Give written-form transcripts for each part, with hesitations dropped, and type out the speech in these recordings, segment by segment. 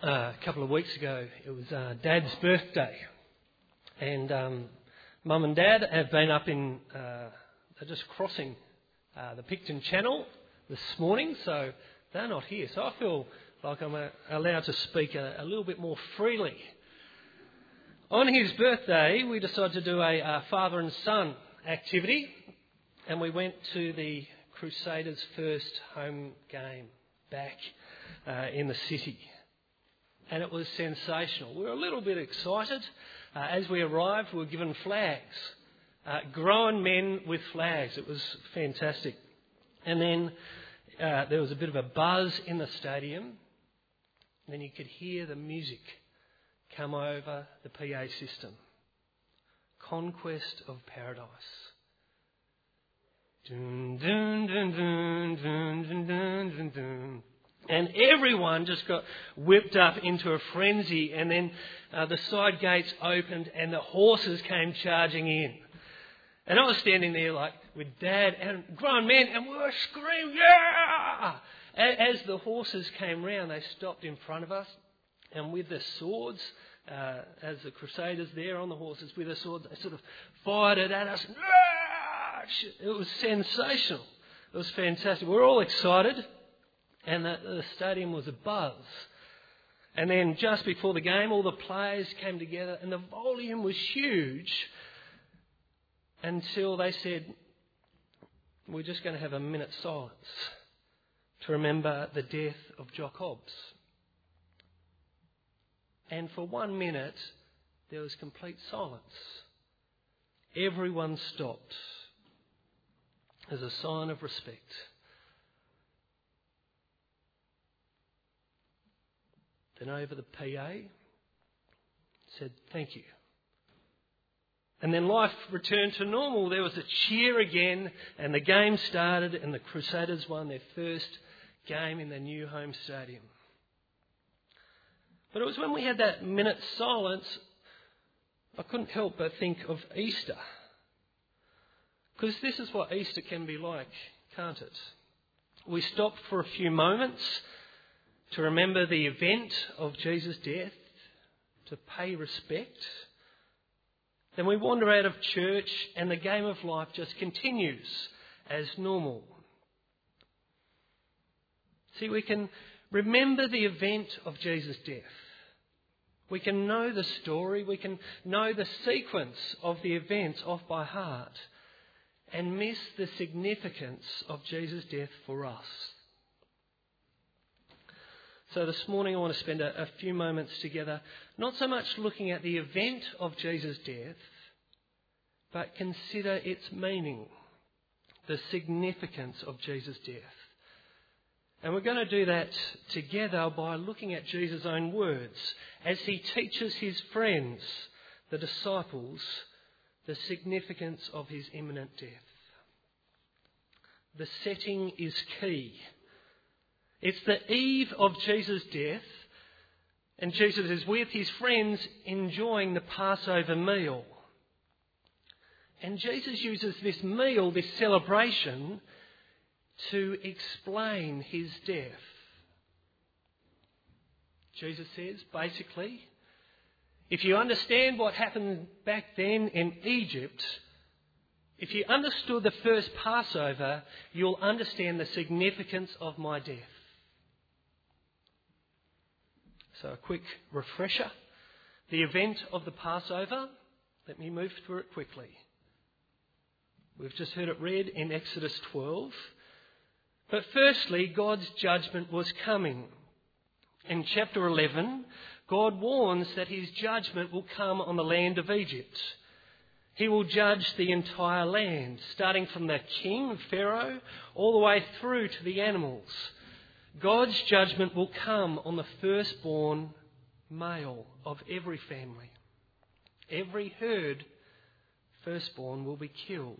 A couple of weeks ago, it was Dad's birthday, and Mum and Dad have been up in, they're just crossing the Picton Channel this morning, so they're not here. So I feel like I'm allowed to speak a little bit more freely. On his birthday, we decided to do a father and son activity, and we went to the Crusaders' first home game back in the city. And it was sensational. We were a little bit excited. As we arrived, we were given flags. Grown men with flags. It was fantastic. And then there was a bit of a buzz in the stadium. And then you could hear the music come over the PA system. Conquest of Paradise. Dun, dun, dun, dun, dun, dun, dun, dun, dun. And everyone just got whipped up into a frenzy, and then the side gates opened and the horses came charging in. And I was standing there like with Dad and grown men, and we were screaming, yeah! As the horses came round, they stopped in front of us, and with their swords, as the Crusaders there on the horses with their swords, they sort of fired it at us. It was sensational. It was fantastic. We were all excited. And the stadium was abuzz. And then just before the game, all the players came together and the volume was huge until they said, we're just going to have a minute's silence to remember the death of Jock Hobbs. And for 1 minute, there was complete silence. Everyone stopped as a sign of respect. Then over the PA said, thank you. And then life returned to normal. There was a cheer again, and the game started, and the Crusaders won their first game in their new home stadium. But it was when we had that minute's silence, I couldn't help but think of Easter. Because this is what Easter can be like, can't it? We stop for a few moments to remember the event of Jesus' death, to pay respect. Then we wander out of church and the game of life just continues as normal. See, we can remember the event of Jesus' death. We can know the story, we can know the sequence of the events off by heart and miss the significance of Jesus' death for us. So this morning I want to spend a few moments together, not so much looking at the event of Jesus' death, but consider its meaning, the significance of Jesus' death. And we're going to do that together by looking at Jesus' own words as he teaches his friends, the disciples, the significance of his imminent death. The setting is key. It's the eve of Jesus' death, and Jesus is with his friends enjoying the Passover meal. And Jesus uses this meal, this celebration, to explain his death. Jesus says, basically, if you understand what happened back then in Egypt, if you understood the first Passover, you'll understand the significance of my death. So a quick refresher. The event of the Passover, let me move through it quickly. We've just heard it read in Exodus 12. But firstly, God's judgment was coming. In chapter 11, God warns that his judgment will come on the land of Egypt. He will judge the entire land, starting from the king, Pharaoh, all the way through to the animals. God's judgment will come on the firstborn male of every family. Every herd firstborn will be killed.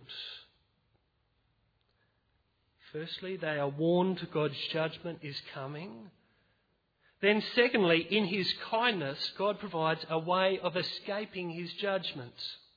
Firstly, they are warned God's judgment is coming. Then secondly, in his kindness, God provides a way of escaping his judgment.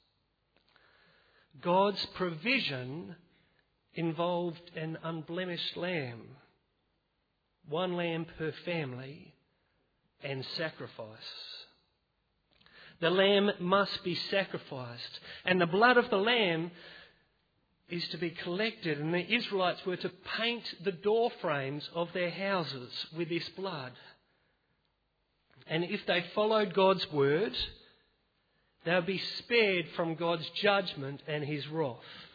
God's provision involved an unblemished lamb, one lamb per family, and sacrifice. The lamb must be sacrificed, and the blood of the lamb is to be collected, and the Israelites were to paint the door frames of their houses with this blood. And if they followed God's word, they would be spared from God's judgment and his wrath.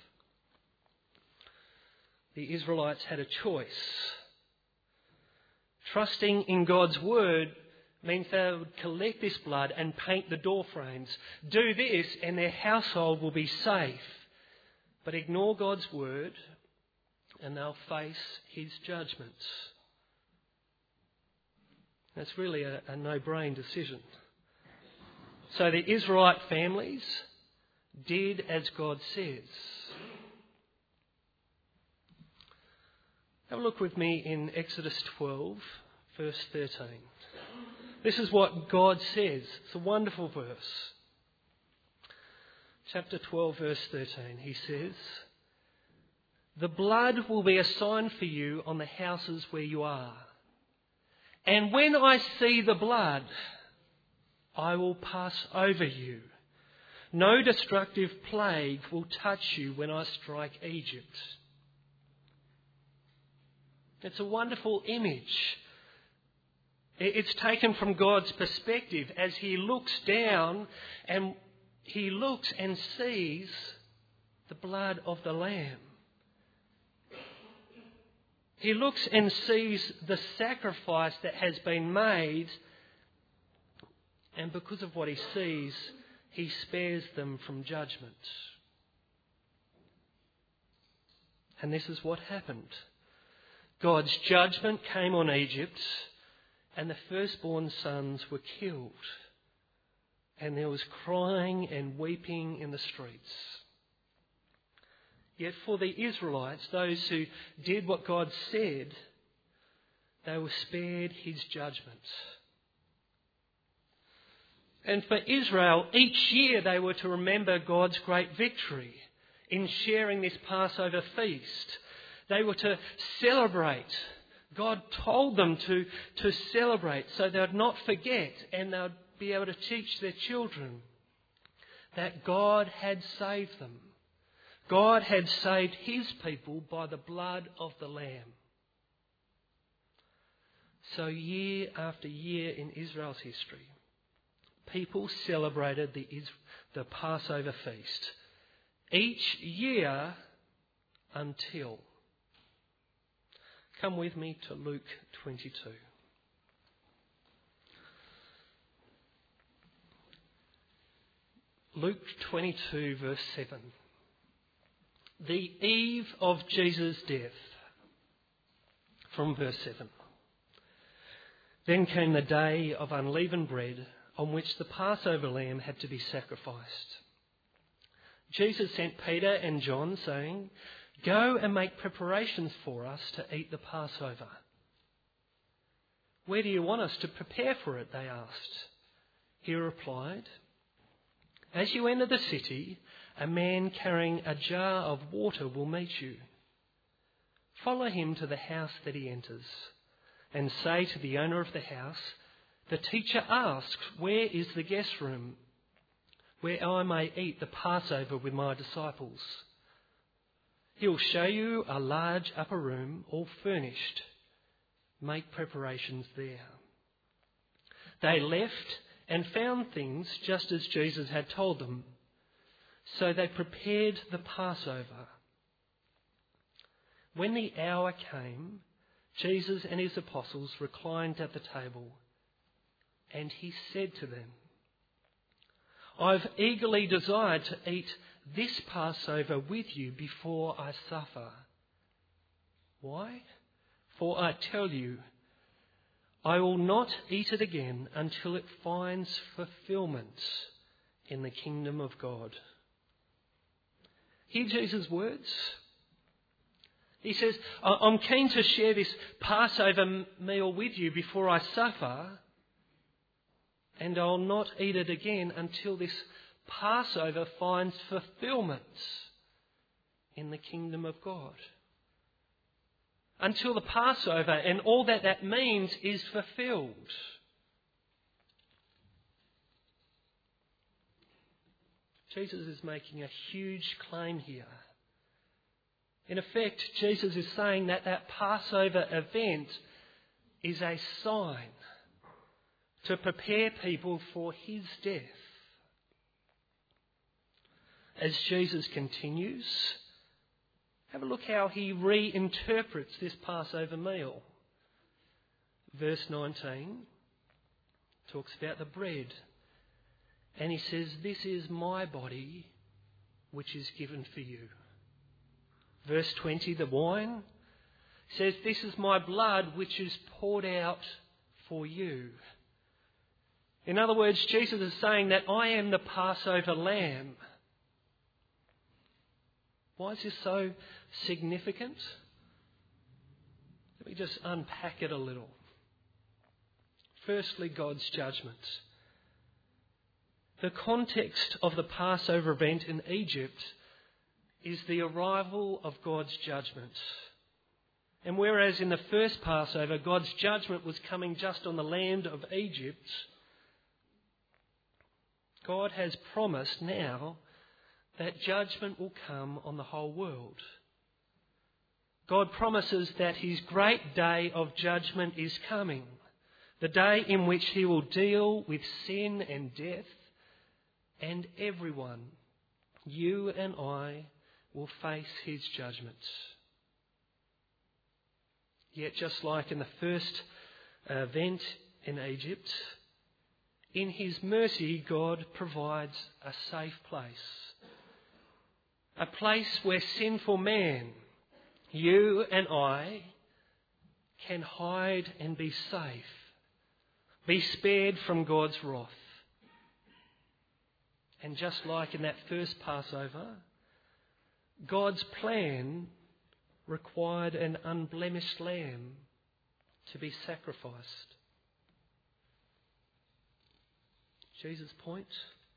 The Israelites had a choice. Trusting in God's word means they would collect this blood and paint the door frames. Do this and their household will be safe. But ignore God's word and they'll face his judgments. That's really a no-brain decision. So the Israelite families did as God says. Have a look with me in Exodus 12, verse 13. This is what God says. It's a wonderful verse. Chapter 12, verse 13. He says, "The blood will be a sign for you on the houses where you are. And when I see the blood, I will pass over you. No destructive plague will touch you when I strike Egypt." It's a wonderful image. It's taken from God's perspective as he looks down and he looks and sees the blood of the Lamb. He looks and sees the sacrifice that has been made, and because of what he sees, he spares them from judgment. And this is what happened. God's judgment came on Egypt, and the firstborn sons were killed. And there was crying and weeping in the streets. Yet for the Israelites, those who did what God said, they were spared his judgment. And for Israel, each year they were to remember God's great victory in sharing this Passover feast. They were to celebrate. God told them to celebrate so they would not forget, and they would be able to teach their children that God had saved them. God had saved his people by the blood of the Lamb. So year after year in Israel's history, people celebrated the Passover feast each year until... Come with me to Luke 22. Luke 22 verse 7. The eve of Jesus' death. From verse 7. Then came the day of unleavened bread on which the Passover lamb had to be sacrificed. Jesus sent Peter and John saying, "Go and make preparations for us to eat the Passover." "Where do you want us to prepare for it?" they asked. He replied, "As you enter the city, a man carrying a jar of water will meet you. Follow him to the house that he enters, and say to the owner of the house, 'The teacher asks, where is the guest room, where I may eat the Passover with my disciples?' He'll show you a large upper room, all furnished. Make preparations there." They left and found things just as Jesus had told them. So they prepared the Passover. When the hour came, Jesus and his apostles reclined at the table, and he said to them, "I've eagerly desired to eat this Passover with you before I suffer. Why? For I tell you, I will not eat it again until it finds fulfillment in the kingdom of God." Hear Jesus' words? He says, I'm keen to share this Passover meal with you before I suffer, and I'll not eat it again until this Passover finds fulfillment in the kingdom of God. Until the Passover and all that means is fulfilled. Jesus is making a huge claim here. In effect, Jesus is saying that Passover event is a sign to prepare people for his death. As Jesus continues, have a look how he reinterprets this Passover meal. Verse 19 talks about the bread. And he says, "This is my body, which is given for you." Verse 20, the wine says, "This is my blood, which is poured out for you." In other words, Jesus is saying that I am the Passover lamb. Why is this so significant? Let me just unpack it a little. Firstly, God's judgment. The context of the Passover event in Egypt is the arrival of God's judgment. And whereas in the first Passover, God's judgment was coming just on the land of Egypt, God has promised now that judgment will come on the whole world. God promises that his great day of judgment is coming, the day in which he will deal with sin and death, and everyone, you and I, will face his judgment. Yet just like in the first event in Egypt, in his mercy God provides a safe place. A place where sinful man, you and I, can hide and be safe, be spared from God's wrath. And just like in that first Passover, God's plan required an unblemished lamb to be sacrificed. Jesus' point,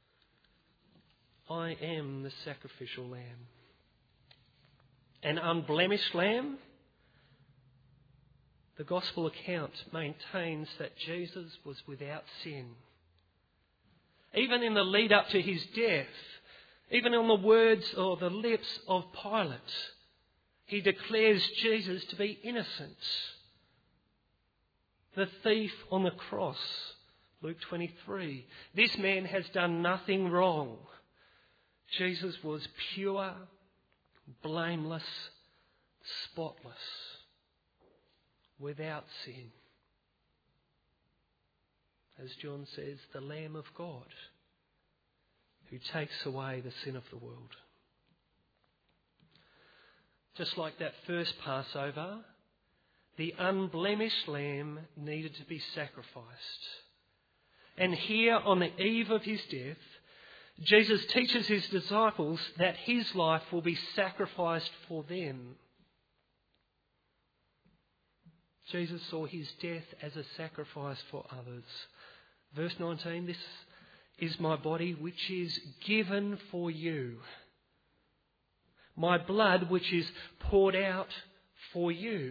I am the sacrificial lamb. An unblemished lamb? The gospel account maintains that Jesus was without sin. Even in the lead up to his death, even on the words or the lips of Pilate, he declares Jesus to be innocent. The thief on the cross, Luke 23, this man has done nothing wrong. Jesus was pure, blameless, spotless, without sin. As John says, the Lamb of God who takes away the sin of the world. Just like that first Passover, the unblemished lamb needed to be sacrificed. And here on the eve of his death, Jesus teaches his disciples that his life will be sacrificed for them. Jesus saw his death as a sacrifice for others. Verse 19, this is my body which is given for you. My blood which is poured out for you.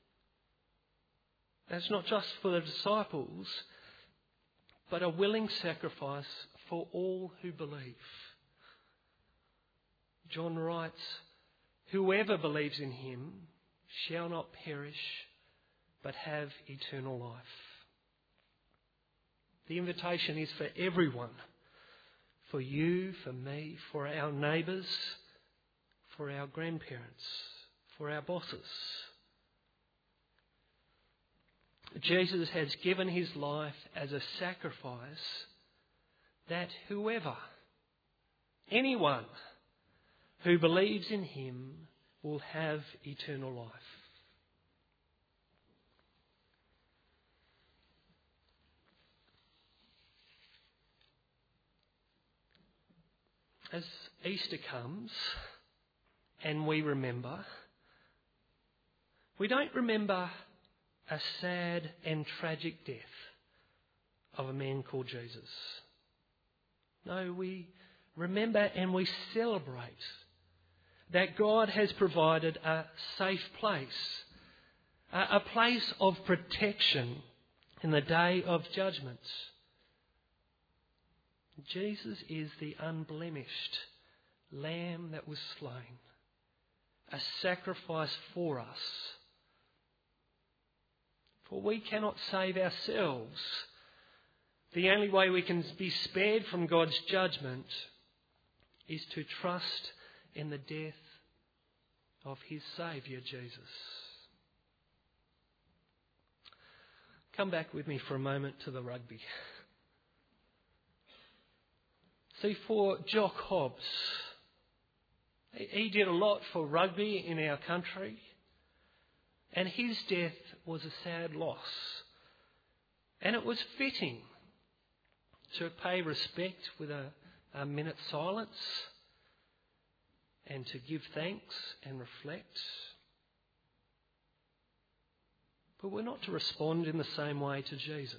That's not just for the disciples, but a willing sacrifice for all who believe. John writes, whoever believes in him shall not perish, but have eternal life. The invitation is for everyone, for you, for me, for our neighbours, for our grandparents, for our bosses. Jesus has given his life as a sacrifice that whoever, anyone who believes in him will have eternal life. As Easter comes and we remember, we don't remember a sad and tragic death of a man called Jesus. No, we remember and we celebrate that God has provided a safe place, a place of protection in the day of judgment. Jesus is the unblemished Lamb that was slain, a sacrifice for us. For we cannot save ourselves. The only way we can be spared from God's judgment is to trust in the death of his Saviour, Jesus. Come back with me for a moment to the rugby. See, for Jock Hobbs, he did a lot for rugby in our country, and his death was a sad loss. And it was fitting to pay respect with a minute's silence and to give thanks and reflect. But we're not to respond in the same way to Jesus.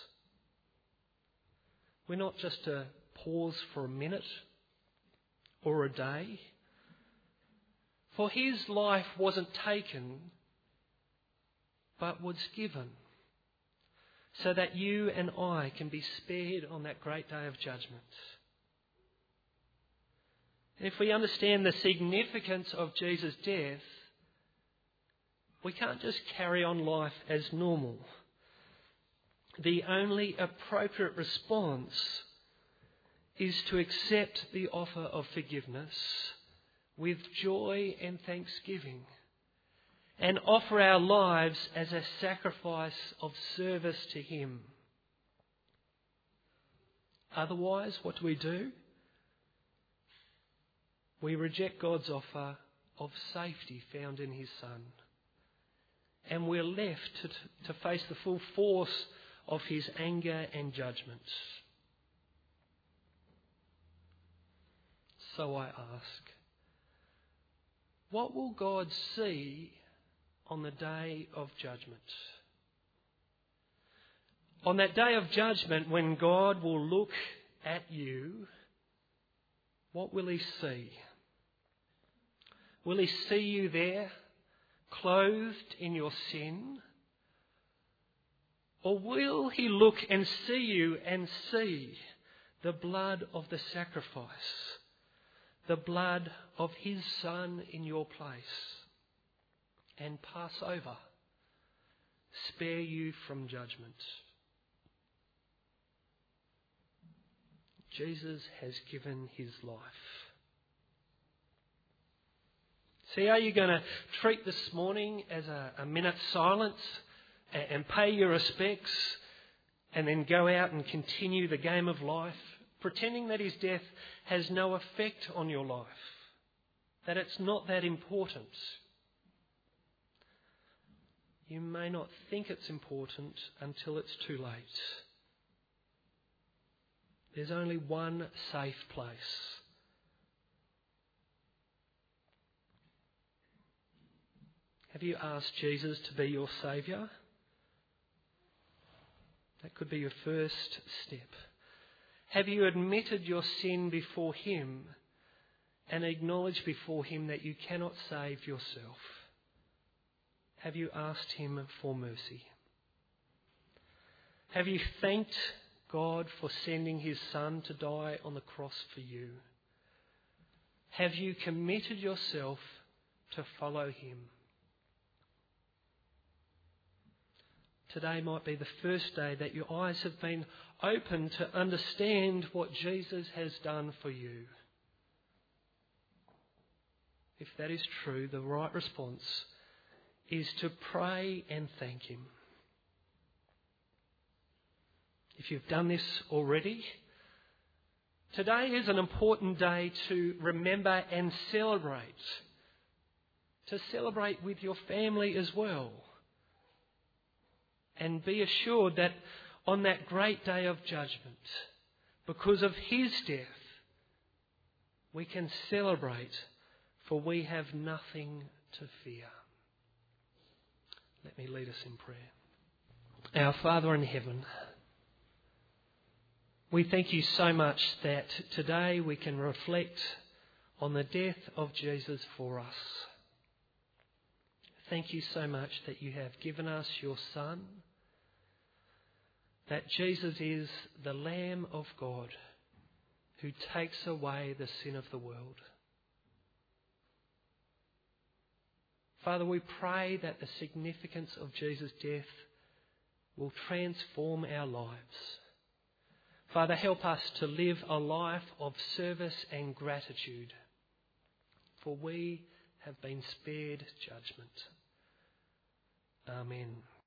We're not just to pause for a minute or a day. For his life wasn't taken, but was given, so that you and I can be spared on that great day of judgment. And if we understand the significance of Jesus' death, we can't just carry on life as normal. The only appropriate response is to accept the offer of forgiveness with joy and thanksgiving, and offer our lives as a sacrifice of service to him. Otherwise, what do? We reject God's offer of safety found in his Son, and we're left to face the full force of his anger and judgment. So I ask, what will God see on the day of judgment? On that day of judgment, when God will look at you, what will he see? Will he see you there, clothed in your sin? Or will he look and see you and see the blood of the sacrifice, the blood of his Son in your place, and pass over, spare you from judgment? Jesus has given his life. See, are you going to treat this morning as a minute's silence and pay your respects and then go out and continue the game of life, pretending that his death has no effect on your life, that it's not that important? You may not think it's important until it's too late. There's only one safe place. Have you asked Jesus to be your Saviour? That could be your first step. Have you admitted your sin before him and acknowledged before him that you cannot save yourself? Have you asked him for mercy? Have you thanked God for sending his Son to die on the cross for you? Have you committed yourself to follow him? Today might be the first day that your eyes have been opened to understand what Jesus has done for you. If that is true, the right response is to pray and thank him. If you've done this already, today is an important day to remember and celebrate. To celebrate with your family as well. And be assured that on that great day of judgment, because of his death, we can celebrate, for we have nothing to fear. Let me lead us in prayer. Our Father in heaven, we thank you so much that today we can reflect on the death of Jesus for us. Thank you so much that you have given us your Son, that Jesus is the Lamb of God who takes away the sin of the world. Father, we pray that the significance of Jesus' death will transform our lives. Father, help us to live a life of service and gratitude, for we have been spared judgment. Amen.